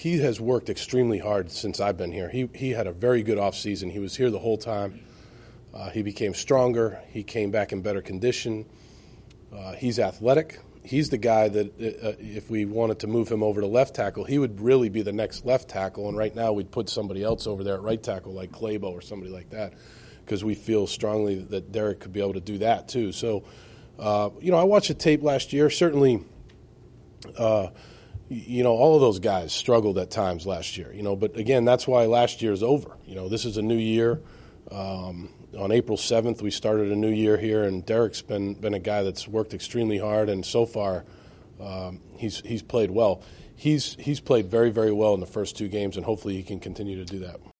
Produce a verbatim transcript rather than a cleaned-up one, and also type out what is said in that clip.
he has worked extremely hard since I've been here. He he had a very good offseason. He was here the whole time. Uh, he became stronger. He came back in better condition. Uh, he's athletic. He's the guy that uh, if we wanted to move him over to left tackle, he would really be the next left tackle. And right now we'd put somebody else over there at right tackle like Clabo or somebody like that because we feel strongly that Derek could be able to do that too. So, uh, you know, I watched the tape last year. Certainly, uh, you know, all of those guys struggled at times last year, you know. But, again, that's why last year is over. You know, this is a new year. Um, on April seventh, we started a new year here, and Derek's been been a guy that's worked extremely hard, and so far um, he's he's played well. He's he's played very, very well in the first two games, and hopefully he can continue to do that.